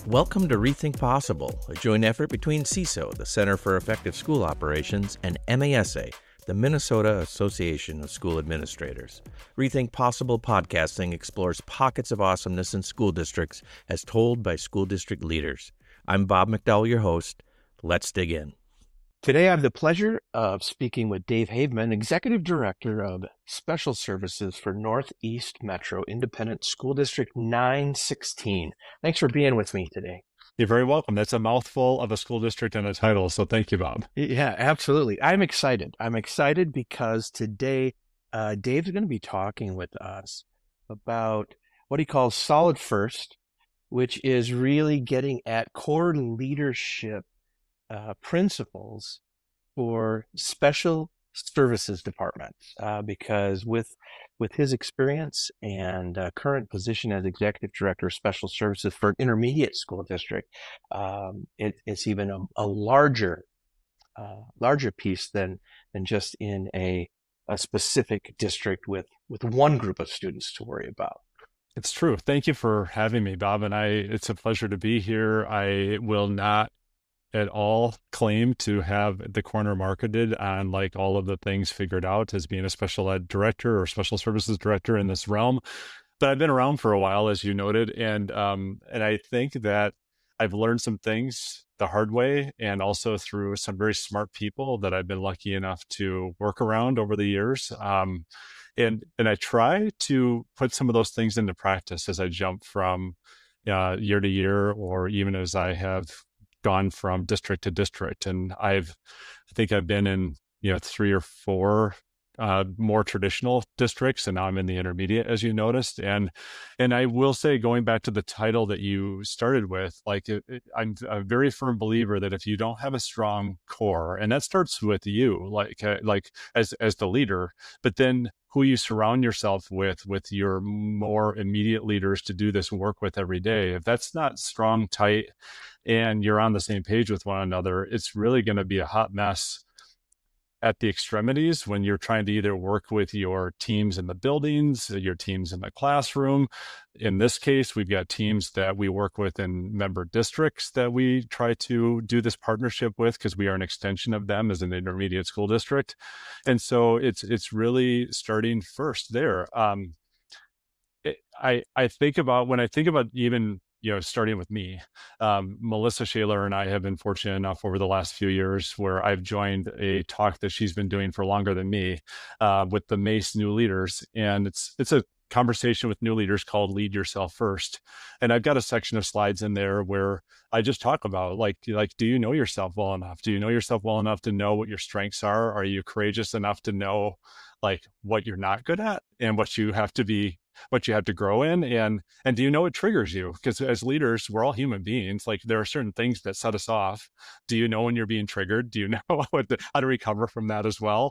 Welcome to Rethink Possible, a joint effort between CISO, the Center for Effective School Operations, and MASA, the Minnesota Association of School Administrators. Rethink Possible podcasting explores pockets of awesomeness in school districts as told by school district leaders. I'm Bob McDowell, your host. Let's dig in. Today, I have the pleasure of speaking with Dave Haveman, Executive Director of Special Services for Northeast Metro Independent School District 916. Thanks for being with me today. You're very welcome. That's a mouthful of a school district and a title, so thank you, Bob. Yeah, absolutely. I'm excited. I'm excited because today Dave's going to be talking with us about what he calls Solid First, which is really getting at core leadership principles for special services departments, because with his experience and current position as executive director of special services for an intermediate school district, it's even a larger piece than just in a specific district with one group of students to worry about. It's true. Thank you for having me, Bob. And it's a pleasure to be here. I will not at all claim to have the corner marketed on like all of the things figured out as being a special ed director or special services director in this realm. But I've been around for a while, as you noted, and I think that I've learned some things the hard way and also through some very smart people that I've been lucky enough to work around over the years. And I try to put some of those things into practice as I jump from year to year, or even as I have gone from district to district. And I think I've been in 3 or 4 more traditional districts, and now I'm in the intermediate, as you noticed. And I will say, going back to the title that you started with, I'm a very firm believer that if you don't have a strong core, and that starts with you, like as the leader, but then who you surround yourself with your more immediate leaders to do this work with every day, if that's not strong, tight, and you're on the same page with one another, it's really going to be a hot mess at the extremities when you're trying to either work with your teams in the buildings, your teams in the classroom. In this case, we've got teams that we work with in member districts that we try to do this partnership with because we are an extension of them as an intermediate school district. And so it's really starting first there. I think about even starting with me, Melissa Shaler and I have been fortunate enough over the last few years where I've joined a talk that she's been doing for longer than me with the MACE new leaders. And it's a conversation with new leaders called Lead Yourself First. And I've got a section of slides in there where I just talk about do you know yourself well enough? Do you know yourself well enough to know what your strengths are? Are you courageous enough to know what you're not good at and what you have to grow in, and do you know what triggers you? Because as leaders, we're all human beings. There are certain things that set us off. Do you know when you're being triggered? Do you know how to recover from that as well?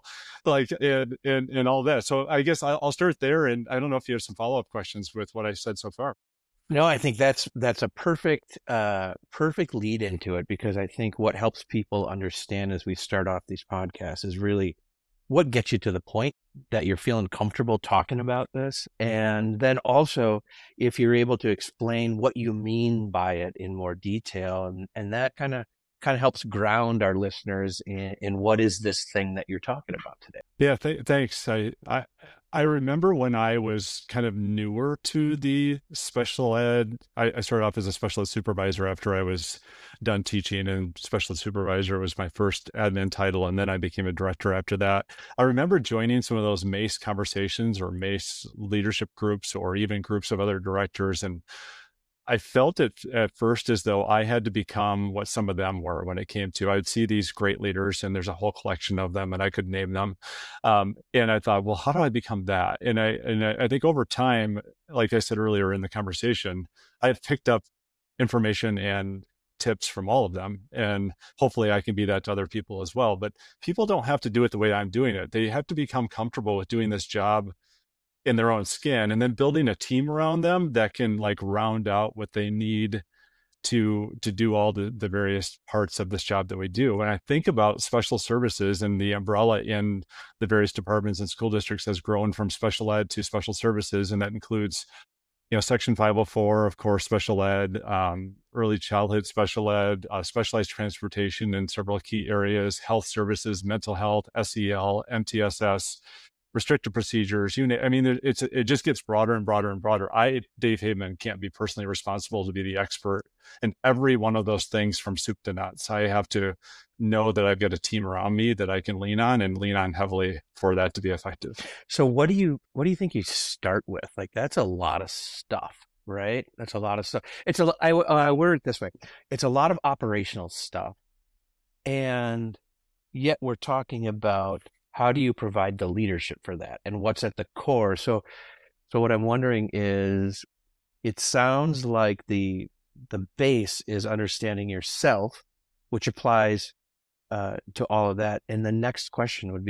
And all that. So I guess I'll start there, and I don't know if you have some follow-up questions with what I said so far. No, I think that's a perfect lead into it, because I think what helps people understand as we start off these podcasts is really what gets you to the point that you're feeling comfortable talking about this. And then also, if you're able to explain what you mean by it in more detail, and that kind of helps ground our listeners in what is this thing that you're talking about today. Yeah, thanks. I remember when I was kind of newer to the special ed, I started off as a special ed supervisor after I was done teaching, and special ed supervisor was my first admin title. And then I became a director after that. I remember joining some of those MACE conversations or MACE leadership groups, or even groups of other directors. And I felt it at first as though I had to become what some of them were when it came to, I would see these great leaders and there's a whole collection of them and I could name them. And I thought, well, how do I become that? And I think over time, like I said earlier in the conversation, I've picked up information and tips from all of them. And hopefully I can be that to other people as well. But people don't have to do it the way I'm doing it. They have to become comfortable with doing this job in their own skin, and then building a team around them that can round out what they need to do all the various parts of this job that we do. When I think about special services and the umbrella in the various departments and school districts has grown from special ed to special services, and that includes Section 504, of course, special ed, early childhood special ed, specialized transportation in several key areas, health services, mental health, SEL, MTSS, restricted procedures. I mean, it just gets broader and broader and broader. Dave Haveman, can't be personally responsible to be the expert in every one of those things from soup to nuts. I have to know that I've got a team around me that I can lean on and lean on heavily for that to be effective. So what do you think you start with? Like that's a lot of stuff, right? That's a lot of stuff. I word it this way. It's a lot of operational stuff. And yet we're talking about how do you provide the leadership for that and what's at the core. So what I'm wondering is it sounds like the base is understanding yourself, which applies to all of that. And the next question would be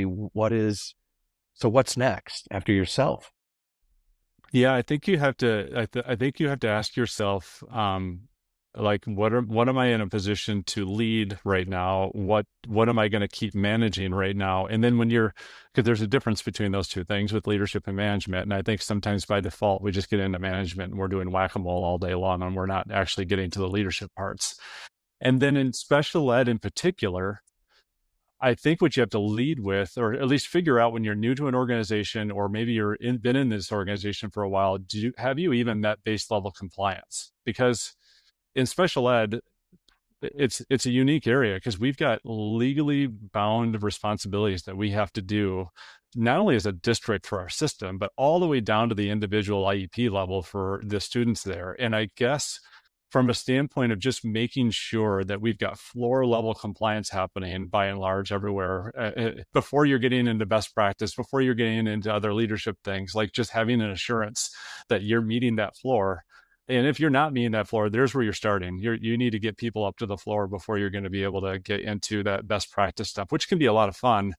what's next after yourself? Yeah, I think you have to. I think you have to ask yourself, like, what am I in a position to lead right now? What am I going to keep managing right now? And then because there's a difference between those two things with leadership and management. And I think sometimes by default we just get into management and we're doing whack-a-mole all day long, and we're not actually getting to the leadership parts. And then in special ed in particular, I think what you have to lead with, or at least figure out when you're new to an organization, or maybe been in this organization for a while, have you even met base level compliance? Because in special ed, it's a unique area because we've got legally bound responsibilities that we have to do, not only as a district for our system, but all the way down to the individual IEP level for the students there. And I guess from a standpoint of just making sure that we've got floor level compliance happening by and large everywhere, before you're getting into best practice, before you're getting into other leadership things, like just having an assurance that you're meeting that floor. And if you're not meeting that floor, there's where you're starting. You need to get people up to the floor before you're going to be able to get into that best practice stuff, which can be a lot of fun.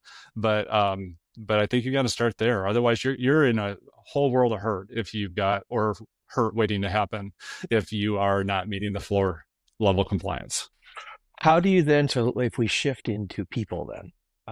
But I think you got to start there. Otherwise, you're in a whole world of hurt if you've got, or hurt waiting to happen if you are not meeting the floor level compliance. How do you then, so if we shift into people then,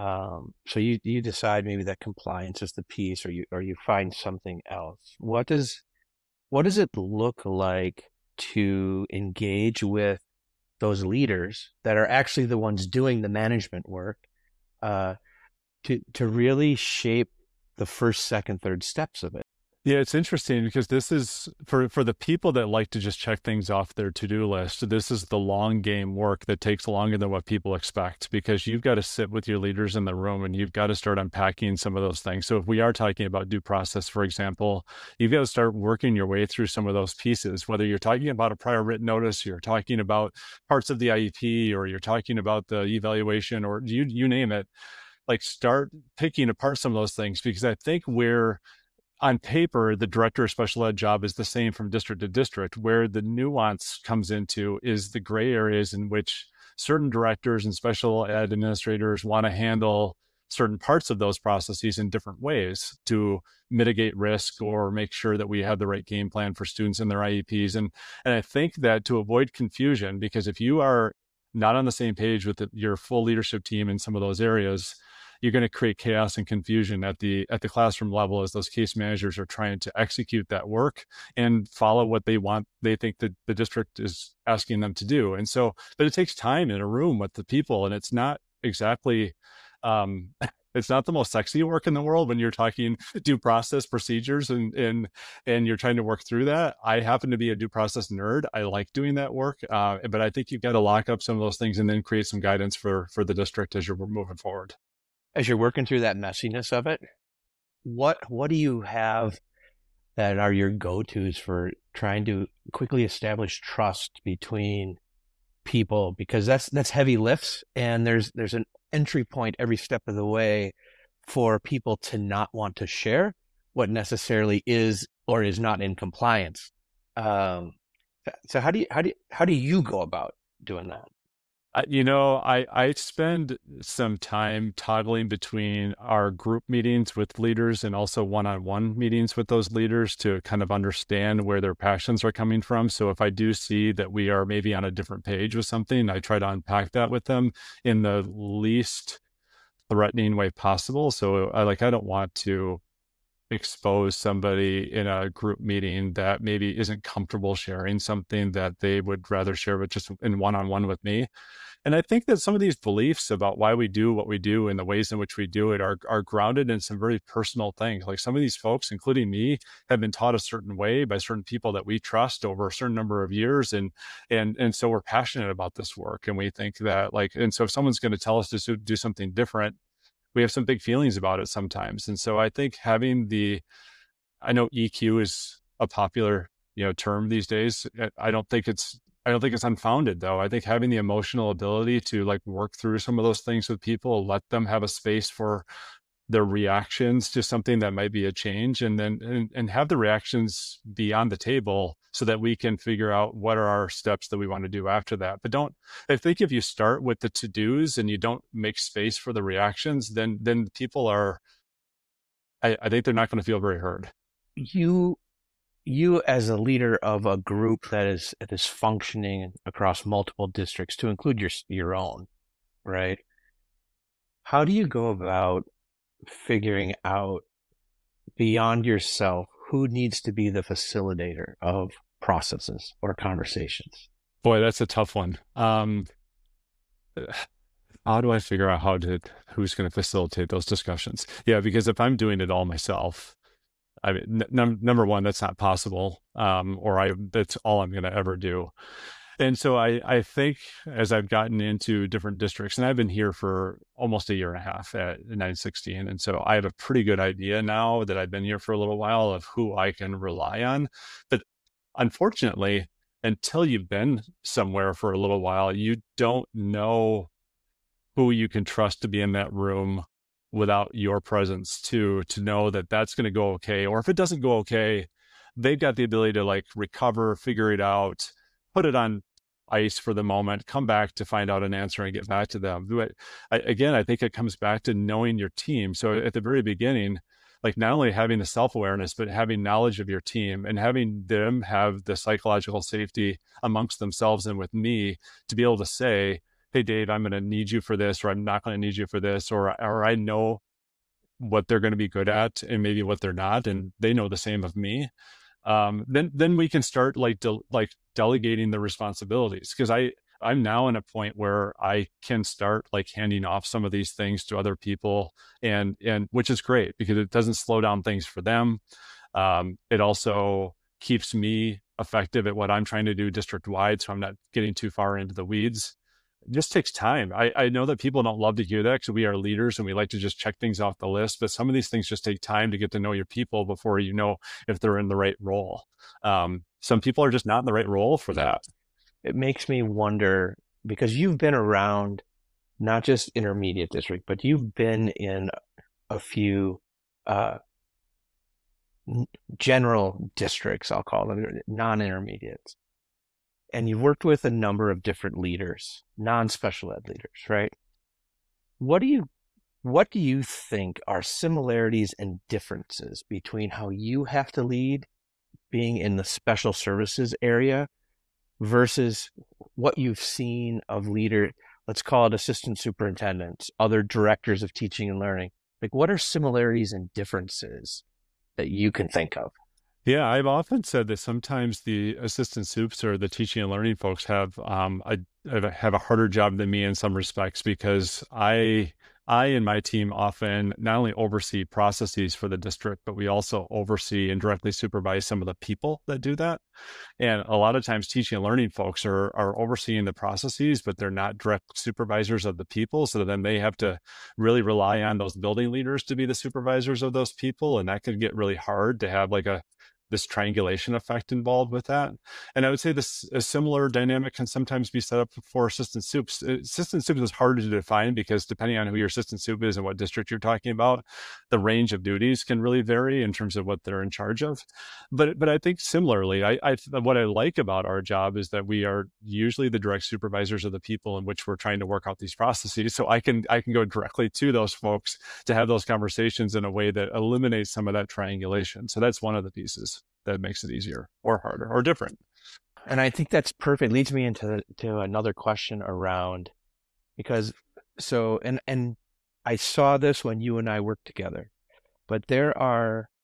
so you decide maybe that compliance is the piece, or you find something else. What does it look like to engage with those leaders that are actually the ones doing the management work, uh, to really shape the first, second, third steps of it? Yeah, it's interesting because this is for the people that like to just check things off their to-do list. This is the long game work that takes longer than what people expect, because you've got to sit with your leaders in the room and you've got to start unpacking some of those things. So if we are talking about due process, for example, you've got to start working your way through some of those pieces, whether you're talking about a prior written notice, you're talking about parts of the IEP, or you're talking about the evaluation, or you name it. Like, start picking apart some of those things, because I think on paper, the director of special ed job is the same from district to district. Where the nuance comes into is the gray areas in which certain directors and special ed administrators want to handle certain parts of those processes in different ways to mitigate risk or make sure that we have the right game plan for students in their IEPs. And I think that to avoid confusion, because if you are not on the same page with your full leadership team in some of those areas, you're going to create chaos and confusion at the classroom level as those case managers are trying to execute that work and follow what they think that the district is asking them to do. And so, but it takes time in a room with the people, and it's not exactly it's not the most sexy work in the world when you're talking due process procedures and you're trying to work through that. I happen to be a due process nerd. I like doing that work, but I think you've got to lock up some of those things and then create some guidance for the district as you're moving forward. As you're working through that messiness of it, what do you have that are your go-tos for trying to quickly establish trust between people? Because that's heavy lifts, and there's an entry point every step of the way for people to not want to share what necessarily is or is not in compliance. Um, so how do you go about doing that? I spend some time toggling between our group meetings with leaders and also one-on-one meetings with those leaders to kind of understand where their passions are coming from. So if I do see that we are maybe on a different page with something, I try to unpack that with them in the least threatening way possible. So I don't want to expose somebody in a group meeting that maybe isn't comfortable sharing something that they would rather share with just in one-on-one with me. And I think that some of these beliefs about why we do what we do and the ways in which we do it are grounded in some very personal things. Like some of these folks, including me, have been taught a certain way by certain people that we trust over a certain number of years. And so we're passionate about this work. And we think that and so if someone's going to tell us to do something different, we have some big feelings about it sometimes. And so I think I know EQ is a popular, term these days. I don't think it's unfounded though. I think having the emotional ability to work through some of those things with people, let them have a space for their reactions to something that might be a change, and then and have the reactions be on the table so that we can figure out what are our steps that we want to do after that. But I think if you start with the to-dos and you don't make space for the reactions, then people I think they're not going to feel very heard. You you as a leader of a group that is functioning across multiple districts to include your own, right? How do you go about figuring out beyond yourself who needs to be the facilitator of processes or conversations? Boy, that's a tough one. How do I figure out who's going to facilitate those discussions? Yeah, because if I'm doing it all myself, I mean, number one, that's not possible. That's all I'm going to ever do. And so I think as I've gotten into different districts, and I've been here for almost a year and a half at 916. And so I have a pretty good idea now that I've been here for a little while of who I can rely on. But unfortunately, until you've been somewhere for a little while, you don't know who you can trust to be in that room without your presence to know that that's going to go okay. Or if it doesn't go okay, they've got the ability to recover, figure it out, put it on ice for the moment, come back to find out an answer and get back to them. But again, I think it comes back to knowing your team. So at the very beginning, not only having the self-awareness, but having knowledge of your team and having them have the psychological safety amongst themselves and with me to be able to say, hey, Dave, I'm going to need you for this, or I'm not going to need you for this, or I know what they're going to be good at and maybe what they're not, and they know the same of me. Then we can start delegating the responsibilities, because I'm now in a point where I can start handing off some of these things to other people, and which is great because it doesn't slow down things for them. It also keeps me effective at what I'm trying to do district wide, so I'm not getting too far into the weeds. It just takes time. I know that people don't love to hear that because we are leaders and we like to just check things off the list, but some of these things just take time to get to know your people before you know if they're in the right role. Some people are just not in the right role for that. It makes me wonder because you've been around not just intermediate district, but you've been in a few general districts, I'll call them non-intermediates. And you've worked with a number of different leaders, non-special ed leaders, right? What do you think are similarities and differences between how you have to lead being in the special services area versus what you've seen of let's call it assistant superintendents, other directors of teaching and learning? What are similarities and differences that you can think of? Yeah, I've often said that sometimes the assistant soups or the teaching and learning folks have have a harder job than me in some respects, because I and my team often not only oversee processes for the district, but we also oversee and directly supervise some of the people that do that. And a lot of times teaching and learning folks are overseeing the processes, but they're not direct supervisors of the people. So then they have to really rely on those building leaders to be the supervisors of those people. And that can get really hard to have this triangulation effect involved with that. And I would say a similar dynamic can sometimes be set up for assistant soups. Assistant soups is harder to define because depending on who your assistant soup is and what district you're talking about, the range of duties can really vary in terms of what they're in charge of. But I think similarly, what I like about our job is that we are usually the direct supervisors of the people in which we're trying to work out these processes. So I can go directly to those folks to have those conversations in a way that eliminates some of that triangulation. So that's one of the pieces that makes it easier or harder or different. And I think that's perfect. Leads me into to another question around because and I saw this when you and I worked together, but there are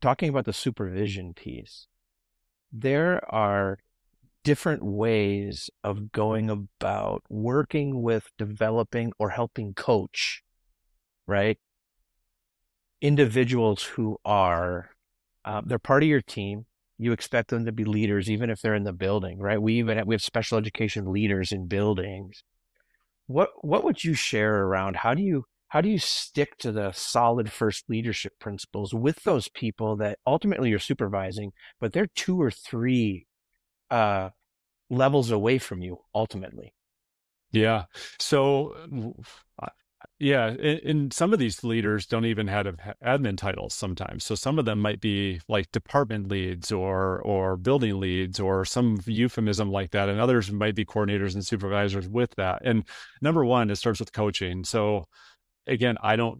talking about the supervision piece, there are different ways of going about working with developing or helping coach, right? Individuals who are, they're part of your team. You expect them to be leaders, even if they're in the building, right? We have special education leaders in buildings. What would you share around how do you stick to the solid first leadership principles with those people that ultimately you're supervising, but they're two or three uh, levels away from you ultimately? Yeah. So, uh, yeah, and some of these leaders don't even have admin titles sometimes. So some of them might be like department leads or building leads or some euphemism like that, and others might be coordinators and supervisors with that. And number one, it starts with coaching. So again,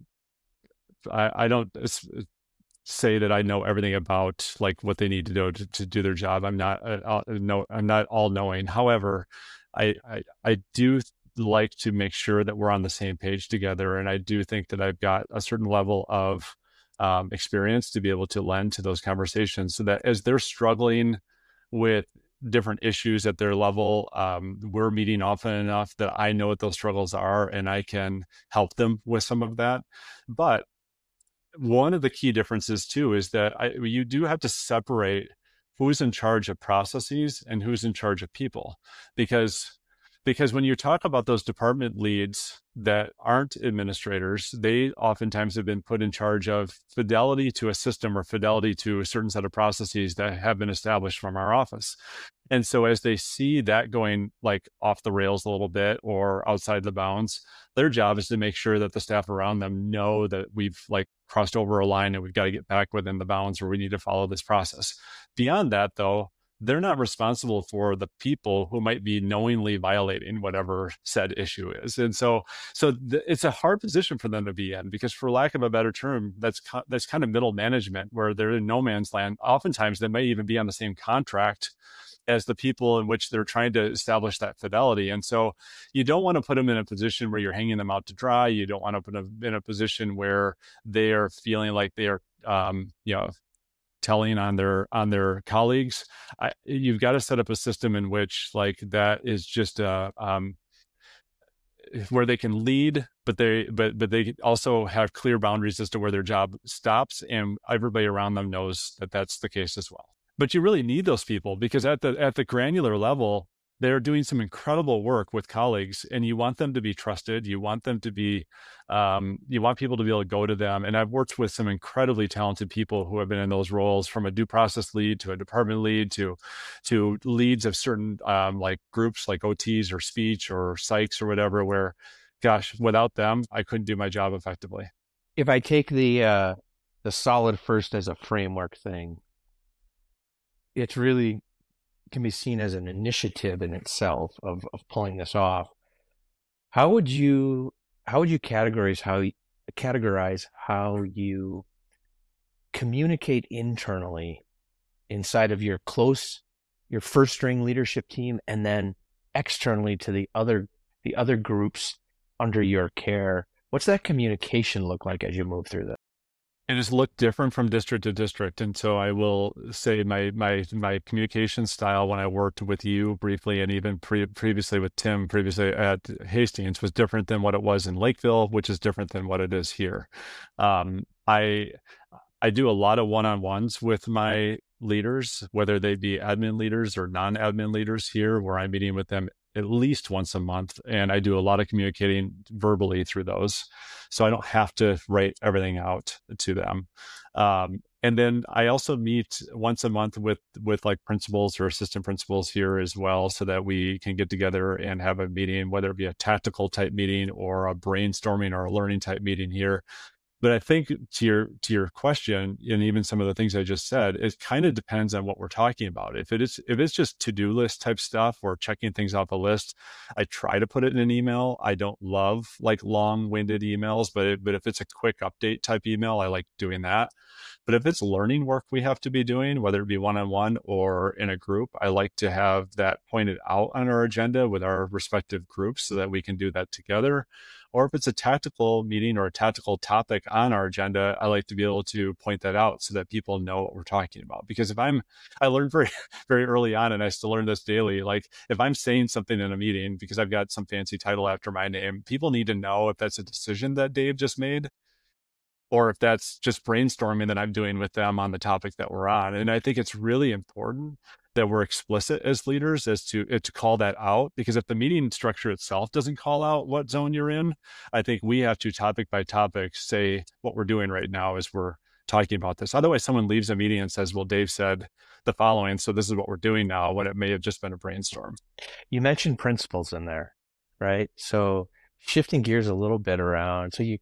I don't say that I know everything about like what they need to do to do their job. I'm not no, I'm not all knowing. However, I do like to make sure that we're on the same page together, and I do think that I've got a certain level of experience to be able to lend to those conversations, so that as they're struggling with different issues at their level, we're meeting often enough that I know what those struggles are, and I can help them with some of that. But one of the key differences too is that you do have to separate who's in charge of processes and who's in charge of people, because when you talk about those department leads that aren't administrators, they oftentimes have been put in charge of fidelity to a system or fidelity to a certain set of processes that have been established from our office. And so as they see that going like off the rails a little bit or outside the bounds, their job is to make sure that the staff around them know that we've like crossed over a line and we've got to get back within the bounds where we need to follow this process. Beyond that, though, they're not responsible for the people who might be knowingly violating whatever said issue is. And it's a hard position for them to be in, because for lack of a better term, that's kind of middle management where they're in no man's land. Oftentimes they may even be on the same contract as the people in which they're trying to establish that fidelity. And so you don't want to put them in a position where you're hanging them out to dry. You don't want to put them in a position where they are feeling like they are, telling on their colleagues. You've got to set up a system in which like that is just where they can lead, but they also have clear boundaries as to where their job stops, and everybody around them knows that that's the case as well. But you really need those people, because at the granular level, they're doing some incredible work with colleagues, and you want them to be trusted. You want them to be, you want people to be able to go to them. And I've worked with some incredibly talented people who have been in those roles, from a due process lead to a department lead to leads of certain like groups like OTs or speech or psychs or whatever, where, gosh, without them, I couldn't do my job effectively. If I take the solid first as a framework thing, it's really can be seen as an initiative in itself of pulling this off. How would you categorize how you communicate internally inside of your first string leadership team, and then externally to the other groups under your care? What's that communication look like as you move through this? It has looked different from district to district. And so I will say my communication style when I worked with you briefly, and even previously with Tim, previously at Hastings, was different than what it was in Lakeville, which is different than what it is here. I do a lot of one-on-ones with my leaders, whether they be admin leaders or non-admin leaders here, where I'm meeting with them at least once a month. And I do a lot of communicating verbally through those, so I don't have to write everything out to them. And then I also meet once a month with like principals or assistant principals here as well, so that we can get together and have a meeting, whether it be a tactical type meeting or a brainstorming or a learning type meeting here. But I think to your question, and even some of the things I just said, it kind of depends on what we're talking about. If it's just to-do list type stuff or checking things off a list, I try to put it in an email. I don't love like long-winded emails, but if it's a quick update type email, I like doing that. But if it's learning work we have to be doing, whether it be one-on-one or in a group, I like to have that pointed out on our agenda with our respective groups so that we can do that together. Or if it's a tactical meeting or a tactical topic on our agenda, I like to be able to point that out so that people know what we're talking about. Because I learned very, very early on, and I still learn this daily, like if I'm saying something in a meeting because I've got some fancy title after my name, people need to know if that's a decision that Dave just made or if that's just brainstorming that I'm doing with them on the topic that we're on. And I think it's really important that we're explicit as leaders as to call that out, because if the meeting structure itself doesn't call out what zone you're in, I think we have to topic by topic say what we're doing right now as we're talking about this. Otherwise, someone leaves a meeting and says, well, Dave said the following, so this is what we're doing now, when it may have just been a brainstorm. You mentioned principles in there, right? So shifting gears a little bit around. So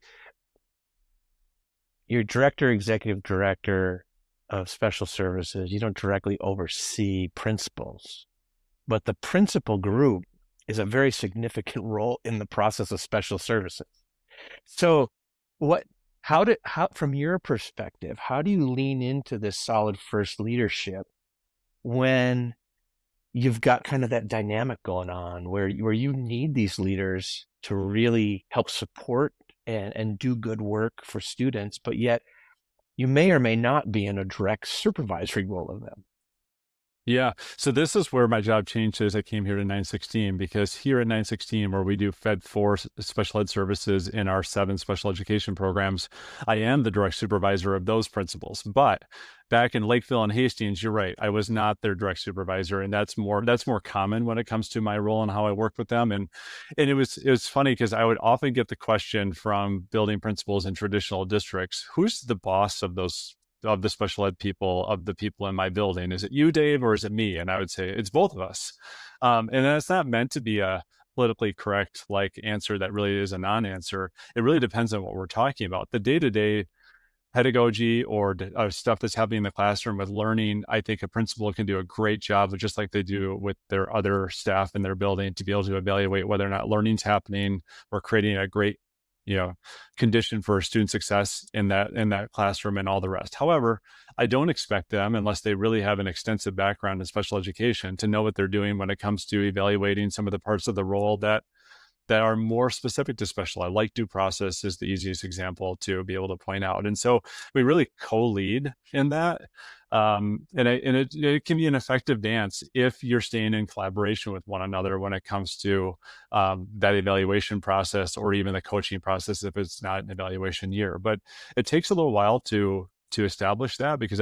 you're executive director of special services. You don't directly oversee principals, but the principal group is a very significant role in the process of special services. So how from your perspective, how do you lean into this solid first leadership when you've got kind of that dynamic going on where you need these leaders to really help support and do good work for students, but yet you may or may not be in a direct supervisory role of them? Yeah. So this is where my job changed as I came here to 916, because here at 916, where we do Fed 4 special ed services in our 7 special education programs, I am the direct supervisor of those principals. But back in Lakeville and Hastings, you're right, I was not their direct supervisor, and that's more common when it comes to my role and how I work with them. And it was funny because I would often get the question from building principals in traditional districts, who's the boss of the special ed people, of the people in my building? Is it you, Dave, or is it me? And I would say it's both of us. And that's not meant to be a politically correct answer that really is a non-answer. It really depends on what we're talking about. The day-to-day pedagogy or stuff that's happening in the classroom with learning, I think a principal can do a great job of, just like they do with their other staff in their building, to be able to evaluate whether or not learning's happening or creating a great condition for student success in that classroom and all the rest. However, I don't expect them, unless they really have an extensive background in special education, to know what they're doing when it comes to evaluating some of the parts of the role that are more specific to special ed, like due process is the easiest example to be able to point out. And so we really co-lead in that. And it can be an effective dance if you're staying in collaboration with one another when it comes to that evaluation process, or even the coaching process if it's not an evaluation year. But it takes a little while to establish that, because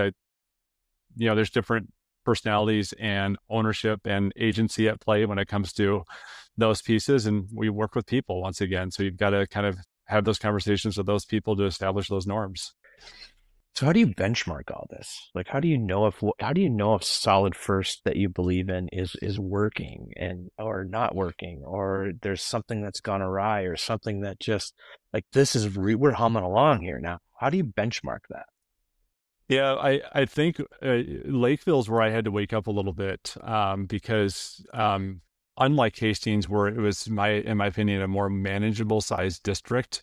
there's different personalities and ownership and agency at play when it comes to those pieces. And we work with people once again. So you've got to kind of have those conversations with those people to establish those norms. So how do you benchmark all this? Like, how do you know if solid first that you believe in is working or not working, or there's something that's gone awry, or something that just we're humming along here now? How do you benchmark that? Yeah, I think Lakeville's where I had to wake up a little bit, because unlike Hastings, where it was in my opinion, a more manageable sized district,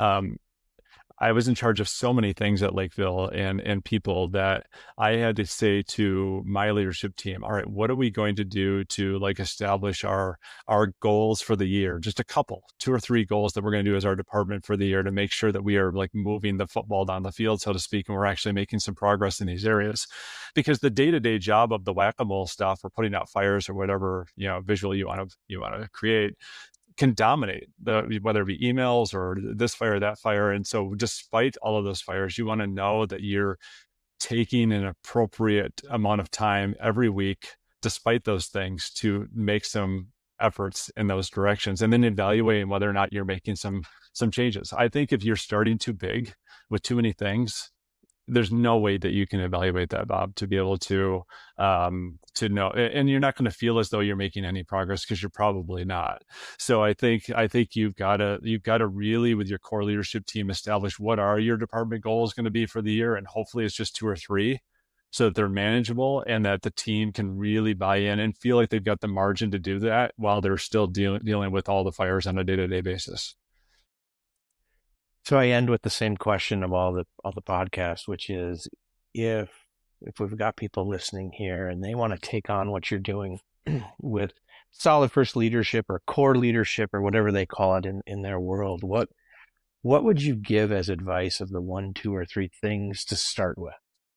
I was in charge of so many things at Lakeville and people that I had to say to my leadership team, all right, what are we going to do to establish our goals for the year? Just a couple, 2 or 3 goals that we're going to do as our department for the year, to make sure that we are moving the football down the field, so to speak, and we're actually making some progress in these areas. Because the day-to-day job of the whack-a-mole stuff, or putting out fires, or whatever visual you want to create, can dominate whether it be emails or this fire, that fire. And so despite all of those fires, you want to know that you're taking an appropriate amount of time every week, despite those things, to make some efforts in those directions, and then evaluating whether or not you're making some changes. I think if you're starting too big with too many things, there's no way that you can evaluate that, Bob, to be able to know, and you're not going to feel as though you're making any progress, because you're probably not. So I think you've got to really, with your core leadership team, establish what are your department goals going to be for the year, and hopefully it's just 2 or 3, so that they're manageable and that the team can really buy in and feel like they've got the margin to do that while they're still dealing with all the fires on a day-to-day basis. So I end with the same question of all the podcasts, which is, if we've got people listening here and they want to take on what you're doing with solid first leadership or core leadership or whatever they call it in their world, what would you give as advice of the one, two, or three things to start with?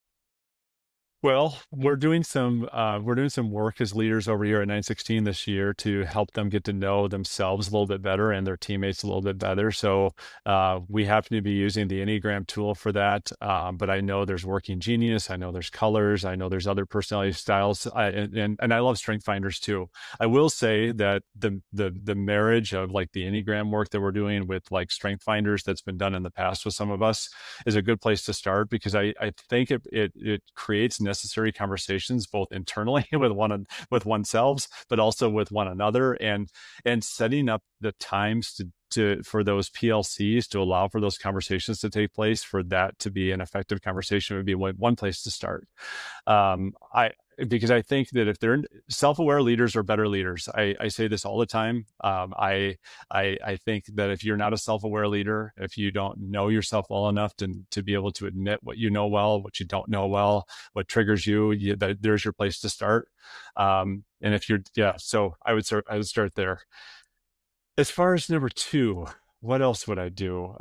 Well, we're doing some work as leaders over here at 916 this year to help them get to know themselves a little bit better and their teammates a little bit better. So we happen to be using the Enneagram tool for that. But I know there's Working Genius. I know there's Colors. I know there's other personality styles. And I love Strength Finders too. I will say that the marriage of like the Enneagram work that we're doing with like Strength Finders that's been done in the past with some of us is a good place to start, because I think it creates necessary conversations both internally with oneself, but also with one another, and setting up the times for those PLCs to allow for those conversations to take place, for that to be an effective conversation would be one place to start. Because I think that if they're self-aware leaders are better leaders. I say this all the time. I think that if you're not a self-aware leader, if you don't know yourself well enough to be able to admit what you know well, what you don't know well, what triggers you, there's your place to start. And if you're, so I would start there. As far as number two, what else would I do?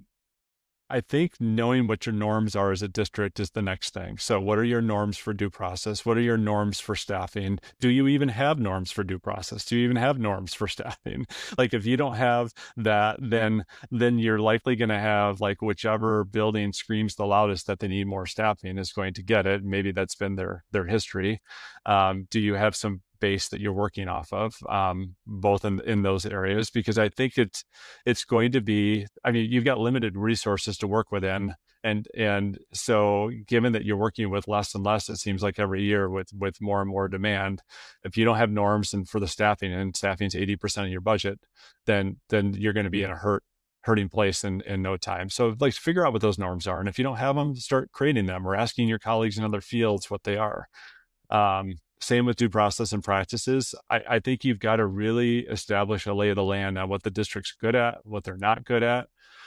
I think knowing what your norms are as a district is the next thing. So what are your norms for due process? What are your norms for staffing? Do you even have norms for due process? Do you even have norms for staffing? Like if you don't have that, then you're likely going to have like whichever building screams the loudest that they need more staffing is going to get it. Maybe that's been their history. Do you have some base that you're working off of, both in those areas? Because I think it's going to be, I mean, you've got limited resources to work within. And so given that you're working with less and less, it seems like every year with more and more demand, if you don't have norms and for the staffing, and staffing is 80% of your budget, then you're going to be in a hurting place in no time. So like figure out what those norms are. And if you don't have them, start creating them or asking your colleagues in other fields what they are. Same with due process and practices. I think you've got to really establish a lay of the land on what the district's good at, what they're not good at.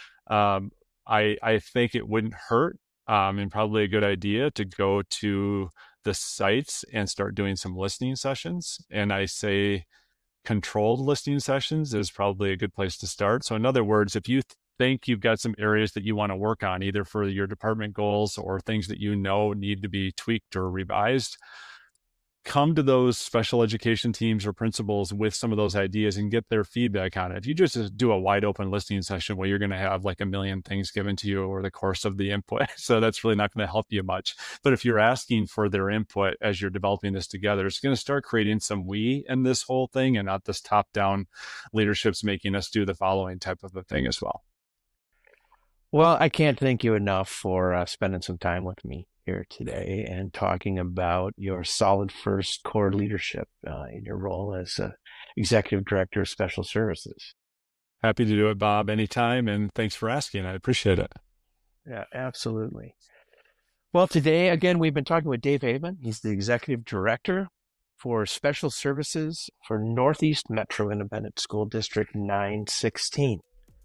I think it wouldn't hurt, and probably a good idea to go to the sites and start doing some listening sessions. And I say controlled listening sessions is probably a good place to start. So in other words, if you think you've got some areas that you want to work on, either for your department goals or things that you know need to be tweaked or revised, come to those special education teams or principals with some of those ideas and get their feedback on it. If you just do a wide open listening session, well, you're going to have like a million things given to you over the course of the input. So that's really not going to help you much. But if you're asking for their input as you're developing this together, it's going to start creating some we in this whole thing, and not this top down leadership's making us do the following type of a thing as well. Well, I can't thank you enough for spending some time with me here today and talking about your solid first core leadership in your role as Executive Director of Special Services. Happy to do it, Bob, anytime. And thanks for asking. I appreciate it. Yeah, absolutely. Well, today, again, we've been talking with Dave Haveman. He's the Executive Director for Special Services for Northeast Metro Independent School District 916.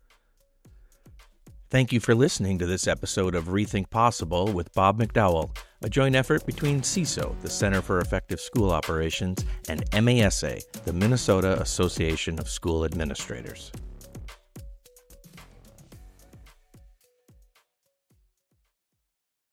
Thank you for listening to this episode of Rethink Possible with Bob McDowell, a joint effort between CISO, the Center for Effective School Operations, and MASA, the Minnesota Association of School Administrators.